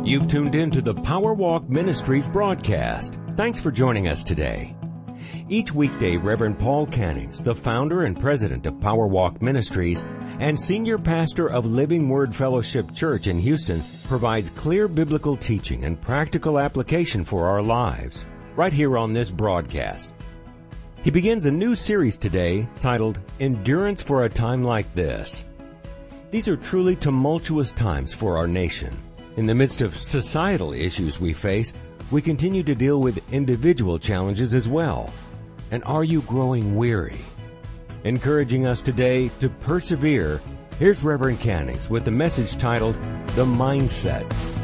You've tuned in to the Power Walk Ministries broadcast. Thanks for joining us today. Each weekday, Reverend Paul Cannings, the founder and president of Power Walk Ministries and senior pastor of Living Word Fellowship Church in Houston, provides clear biblical teaching and practical application for our lives, right here on this broadcast. He begins a new series today titled Endurance for a Time Like This. These are truly tumultuous times for our nation. In the midst of societal issues we face, we continue to deal with individual challenges as well. And are you growing weary? Encouraging us today to persevere, here's Reverend Cannings with the message titled, The Mindset.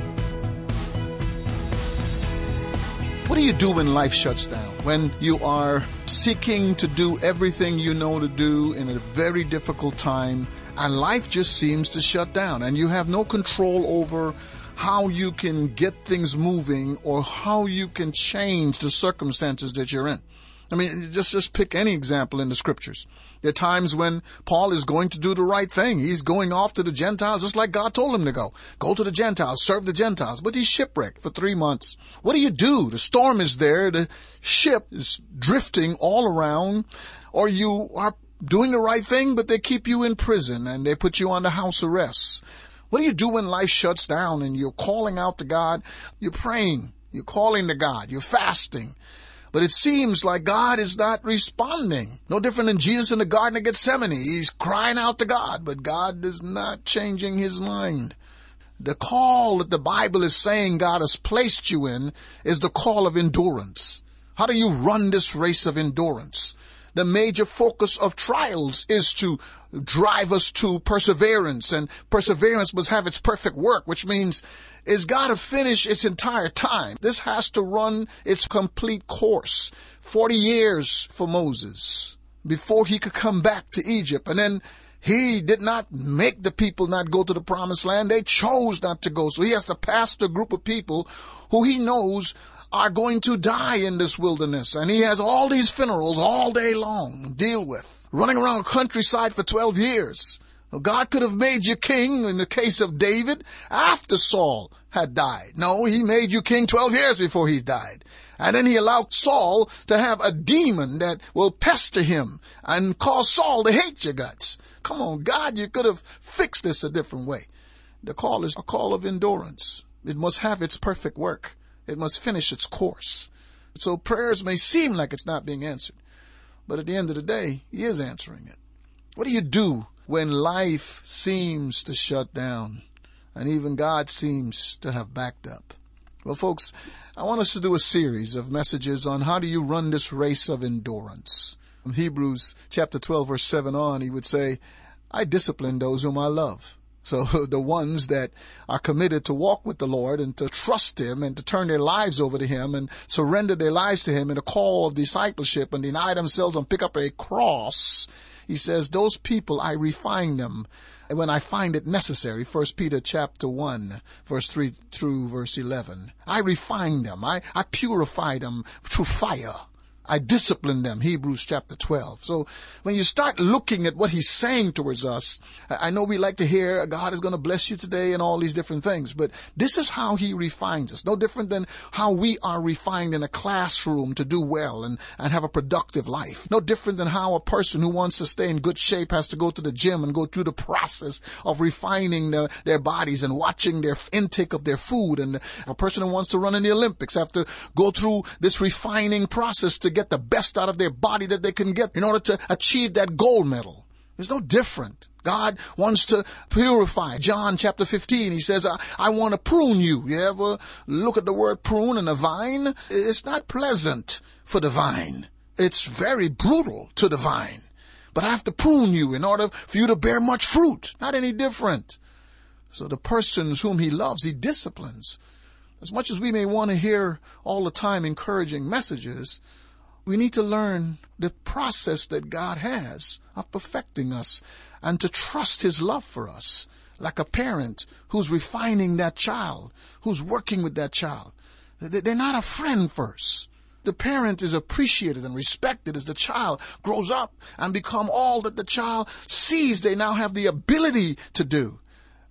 What do you do when life shuts down? When you are seeking to do everything you know to do in a very difficult time, and life just seems to shut down, and you have no control over how you can get things moving or how you can change the circumstances that you're in. I mean, just pick any example in the scriptures. There are times when Paul is going to do the right thing. He's going off to the Gentiles just like God told him to go. Go to the Gentiles, serve the Gentiles. But he's shipwrecked for 3 months. What do you do? The storm is there. The ship is drifting all around. Or you are doing the right thing, but they keep you in prison and they put you under house arrest. What do you do when life shuts down and you're calling out to God? You're praying. You're calling to God. You're fasting. But it seems like God is not responding. No different than Jesus in the Garden of Gethsemane. He's crying out to God, but God is not changing his mind. The call that the Bible is saying God has placed you in is the call of endurance. How do you run this race of endurance? The major focus of trials is to drive us to perseverance, and perseverance must have its perfect work, which means it's got to finish its entire time. This has to run its complete course. 40 years for Moses before he could come back to Egypt. And then he did not make the people not go to the promised land. They chose not to go. So he has to pastor a group of people who he knows are going to die in this wilderness. And he has all these funerals all day long to deal with. Running around countryside for 12 years. Well, God could have made you king in the case of David after Saul had died. No, he made you king 12 years before he died. And then he allowed Saul to have a demon that will pester him and cause Saul to hate your guts. Come on, God, you could have fixed this a different way. The call is a call of endurance. It must have its perfect work. It must finish its course. So prayers may seem like it's not being answered, but at the end of the day, he is answering it. What do you do when life seems to shut down and even God seems to have backed up? Well, folks, I want us to do a series of messages on how do you run this race of endurance. From Hebrews chapter 12, verse 7 on, he would say, I discipline those whom I love. So the ones that are committed to walk with the Lord and to trust him and to turn their lives over to him and surrender their lives to him in a call of discipleship and deny themselves and pick up a cross, he says, those people, I refine them when I find it necessary. 1 Peter chapter 1, verse 3 through verse 11. I refine them. I purify them through fire. I discipline them, Hebrews chapter 12. So when you start looking at what he's saying towards us, I know we like to hear God is going to bless you today and all these different things, but this is how he refines us. No different than how we are refined in a classroom to do well and have a productive life. No different than how a person who wants to stay in good shape has to go to the gym and go through the process of refining their bodies and watching their intake of their food. And a person who wants to run in the Olympics have to go through this refining process to get the best out of their body that they can get in order to achieve that gold medal. It's no different. God wants to purify. John chapter 15, he says, I want to prune you. You ever look at the word prune in a vine? It's not pleasant for the vine. It's very brutal to the vine. But I have to prune you in order for you to bear much fruit. Not any different. So the persons whom he loves, he disciplines. As much as we may want to hear all the time encouraging messages, we need to learn the process that God has of perfecting us and to trust his love for us, like a parent who's refining that child, who's working with that child. They're not a friend first. The parent is appreciated and respected as the child grows up and become all that the child sees they now have the ability to do.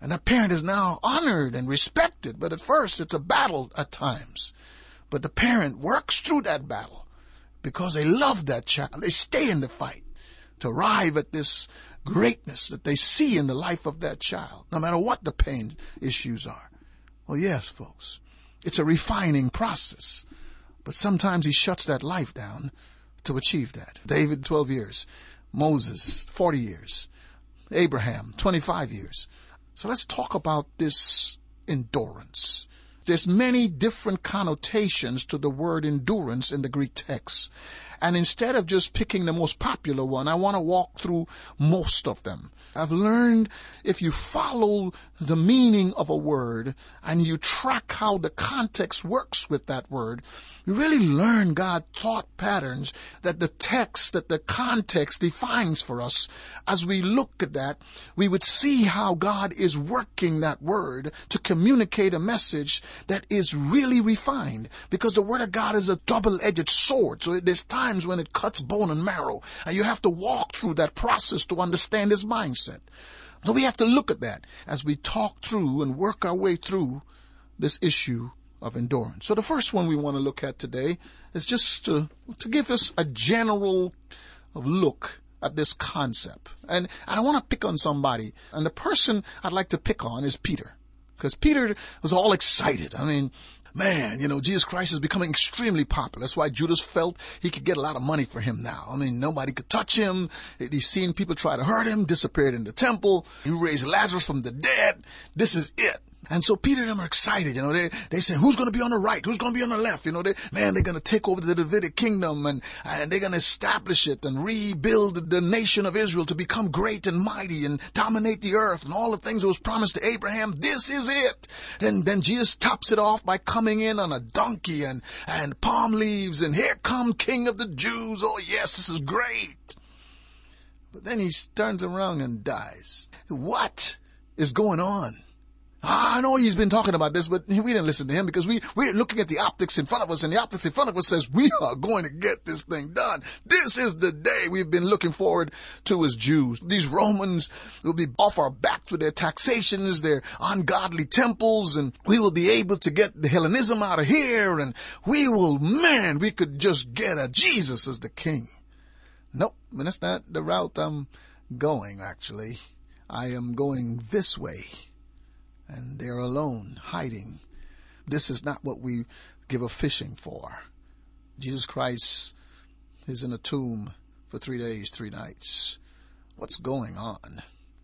And that parent is now honored and respected. But at first, it's a battle at times. But the parent works through that battle because they love that child. They stay in the fight to arrive at this greatness that they see in the life of that child, no matter what the pain issues are. Well, yes, folks, it's a refining process. But sometimes he shuts that life down to achieve that. David, 12 years. Moses, 40 years. Abraham, 25 years. So let's talk about this endurance. There's many different connotations to the word endurance in the Greek text. And instead of just picking the most popular one, I want to walk through most of them. I've learned if you follow the meaning of a word and you track how the context works with that word, you really learn God's thought patterns that the text, that the context defines for us. As we look at that, we would see how God is working that word to communicate a message that is really refined, because the word of God is a double-edged sword. So there's times when it cuts bone and marrow, and you have to walk through that process to understand his mindset. So we have to look at that as we talk through and work our way through this issue of endurance. So the first one we want to look at today is just to give us a general look at this concept. And I want to pick on somebody. And the person I'd like to pick on is Peter. Because Peter was all excited. I mean, man, Jesus Christ is becoming extremely popular. That's why Judas felt he could get a lot of money for him now. I mean, nobody could touch him. He's seen people try to hurt him, disappeared in the temple. He raised Lazarus from the dead. This is it. And so Peter and them are excited. They say, who's going to be on the right? Who's going to be on the left? They're going to take over the Davidic kingdom and they're going to establish it and rebuild the nation of Israel to become great and mighty and dominate the earth and all the things that was promised to Abraham. This is it. Then Jesus tops it off by coming in on a donkey and palm leaves, and here come King of the Jews. Oh yes, this is great. But then he turns around and dies. What is going on? I know he's been talking about this, but we didn't listen to him because we're looking at the optics in front of us, and the optics in front of us says we are going to get this thing done. This is the day we've been looking forward to as Jews. These Romans will be off our backs with their taxations, their ungodly temples, and we will be able to get the Hellenism out of here, and we could just get a Jesus as the king. Nope, that's not the route I'm going, actually. I am going this way. And they're alone, hiding. This is not what we give a fishing for. Jesus Christ is in a tomb for 3 days, 3 nights. What's going on?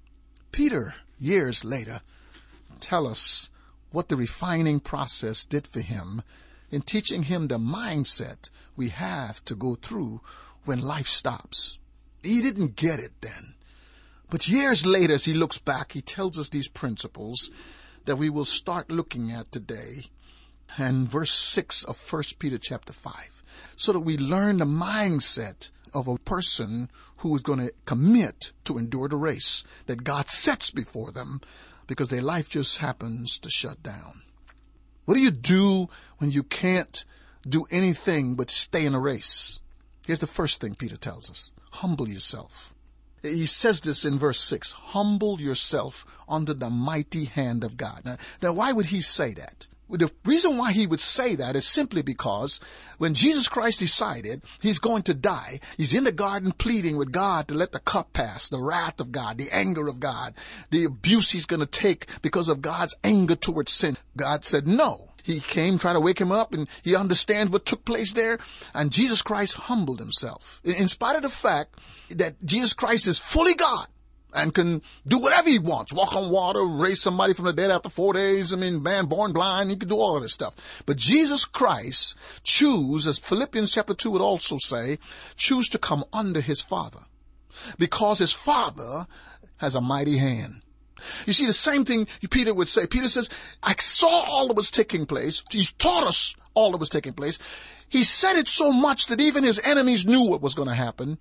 Peter, years later, tell us what the refining process did for him in teaching him the mindset we have to go through when life stops. He didn't get it then. But years later, as he looks back, he tells us these principles that we will start looking at today and verse 6 of 1 Peter chapter 5, so that we learn the mindset of a person who is going to commit to endure the race that God sets before them because their life just happens to shut down. What do you do when you can't do anything but stay in a race? Here's the first thing Peter tells us. Humble yourself. He says this in verse 6, humble yourself under the mighty hand of God. Now, why would he say that? Well, the reason why he would say that is simply because when Jesus Christ decided he's going to die, he's in the garden pleading with God to let the cup pass, the wrath of God, the anger of God, the abuse he's going to take because of God's anger towards sin. God said no. He came, tried to wake him up, and he understands what took place there. And Jesus Christ humbled himself. In spite of the fact that Jesus Christ is fully God and can do whatever he wants. Walk on water, raise somebody from the dead after 4 days. Man born blind, he can do all of this stuff. But Jesus Christ choose, as Philippians chapter 2 would also say, choose to come under his Father. Because his Father has a mighty hand. You see, the same thing Peter would say. Peter says, I saw all that was taking place. He taught us all that was taking place. He said it so much that even his enemies knew what was going to happen.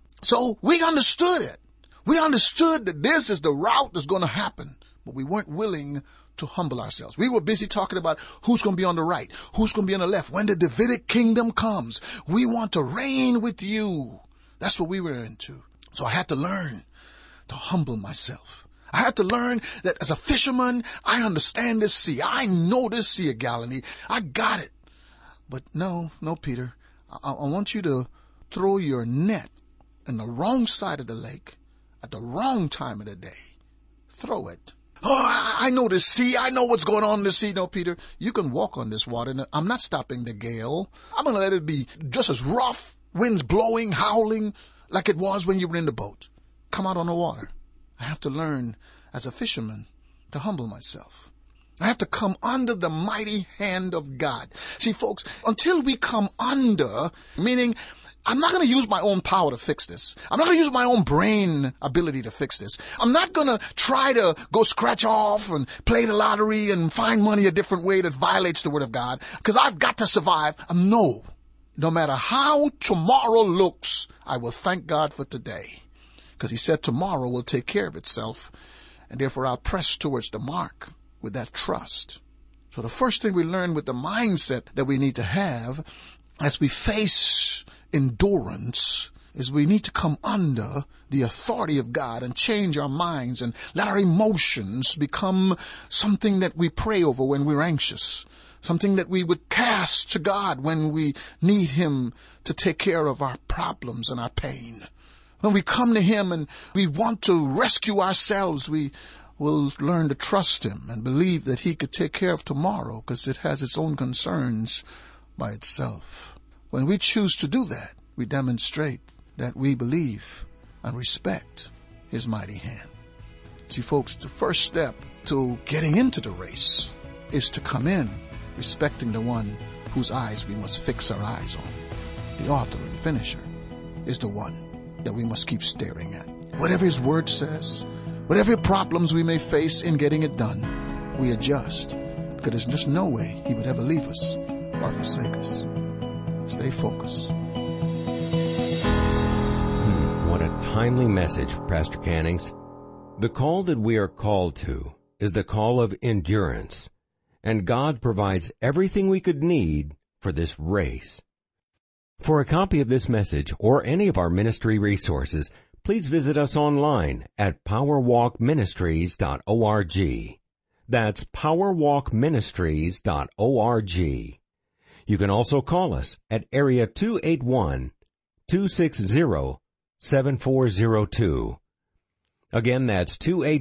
So we understood it. We understood that this is the route that's going to happen. But we weren't willing to humble ourselves. We were busy talking about who's going to be on the right, who's going to be on the left. When the Davidic kingdom comes, we want to reign with you. That's what we were into. So I had to learn to humble myself. I had to learn that as a fisherman, I understand this sea. I know this Sea of Galilee. I got it. But no, Peter. I want you to throw your net on the wrong side of the lake at the wrong time of the day. Throw it. Oh, I know this sea. I know what's going on in the sea. No, Peter, you can walk on this water. I'm not stopping the gale. I'm going to let it be just as rough, winds blowing, howling, like it was when you were in the boat. Come out on the water. I have to learn as a fisherman to humble myself. I have to come under the mighty hand of God. See, folks, until we come under, meaning I'm not going to use my own power to fix this. I'm not going to use my own brain ability to fix this. I'm not going to try to go scratch off and play the lottery and find money a different way that violates the word of God, because I've got to survive. No matter how tomorrow looks, I will thank God for today, because he said tomorrow will take care of itself, and therefore I'll press towards the mark with that trust. So the first thing we learn with the mindset that we need to have as we face endurance is we need to come under the authority of God and change our minds and let our emotions become something that we pray over when we're anxious, something that we would cast to God when we need him to take care of our problems and our pain. When we come to him and we want to rescue ourselves, we will learn to trust him and believe that he could take care of tomorrow because it has its own concerns by itself. When we choose to do that, we demonstrate that we believe and respect his mighty hand. See, folks, the first step to getting into the race is to come in respecting the one whose eyes we must fix our eyes on. The author and finisher is the one that we must keep staring at. Whatever his word says, whatever problems we may face in getting it done, we adjust, because there's just no way he would ever leave us or forsake us. Stay focused. What a timely message, Pastor Cannings. The call that we are called to is the call of endurance, and God provides everything we could need for this race. For a copy of this message or any of our ministry resources, please visit us online at powerwalkministries.org. That's powerwalkministries.org. You can also call us at area 281-260-7402. Again, that's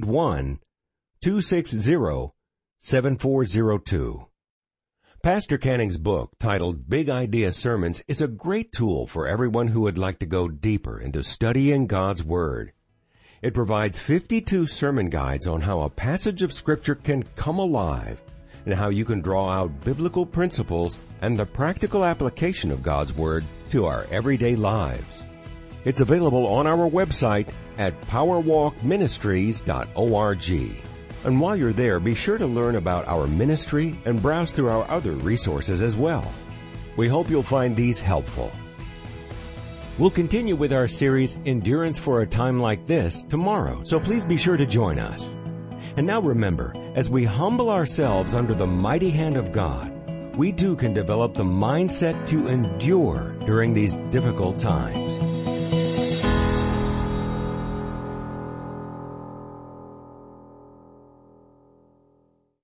281-260-7402. Pastor Canning's book, titled Big Idea Sermons, is a great tool for everyone who would like to go deeper into studying God's Word. It provides 52 sermon guides on how a passage of Scripture can come alive and how you can draw out biblical principles and the practical application of God's Word to our everyday lives. It's available on our website at powerwalkministries.org. And while you're there, be sure to learn about our ministry and browse through our other resources as well. We hope you'll find these helpful. We'll continue with our series, Endurance for a Time Like This, tomorrow, so please be sure to join us. And now remember, as we humble ourselves under the mighty hand of God, we too can develop the mindset to endure during these difficult times.